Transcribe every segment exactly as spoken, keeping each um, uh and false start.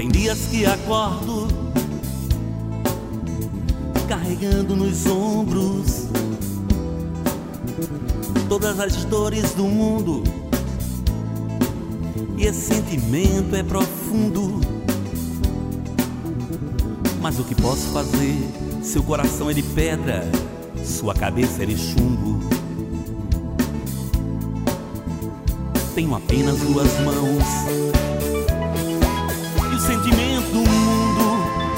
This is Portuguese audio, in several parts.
Tem dias que acordo carregando nos ombros todas as dores do mundo, e esse sentimento é profundo. Mas o que posso fazer? Seu coração é de pedra, sua cabeça é de chumbo. Tenho apenas duas mãos e o sentimento do mundo.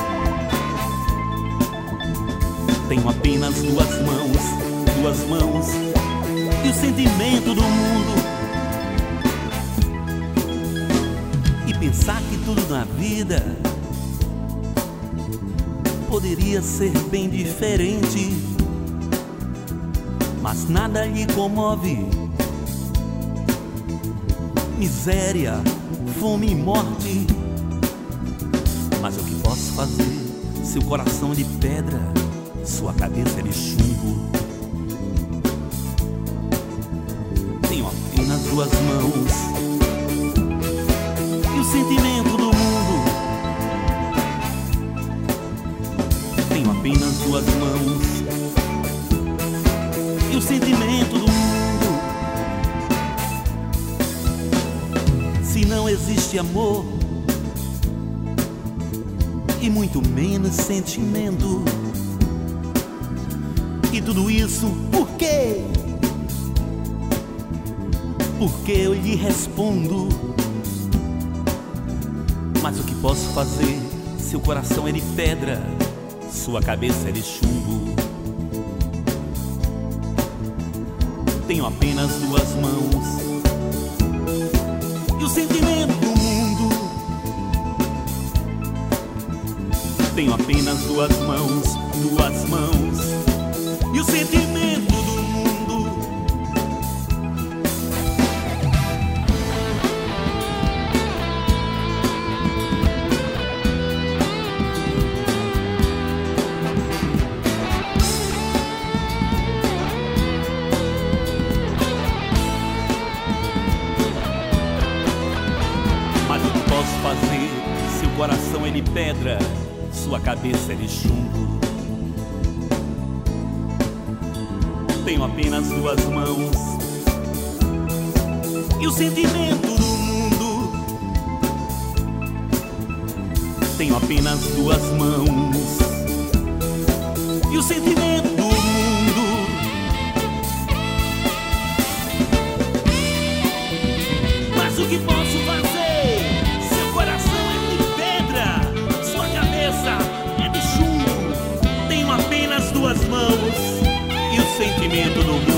Tenho apenas duas mãos, duas mãos e o sentimento do mundo. E pensar que tudo na vida poderia ser bem diferente, mas nada lhe comove. Miséria, fome e morte. Mas o que posso fazer? Seu coração é de pedra, sua cabeça é de chumbo. Tenho apenas duas mãos e o sentimento do mundo. Tenho apenas duas mãos e o sentimento do mundo. Se não existe amor e muito menos sentimento, e tudo isso por quê? Porque eu lhe respondo. Mas o que posso fazer? Seu coração é de pedra, sua cabeça é de chumbo. Tenho apenas duas mãos e o sentimento do mundo. Tenho apenas duas mãos, duas mãos e o sentimento do mundo. Mas o que posso fazer? Seu coração é de pedra, sua cabeça é de chumbo. Tenho apenas duas mãos e o sentimento do mundo. Tenho apenas duas mãos e o sentimento do mundo. Mas o que posso fazer? Seu coração é de pedra, sua cabeça é de chumbo. Tenho apenas duas mãos e o sentimento do mundo.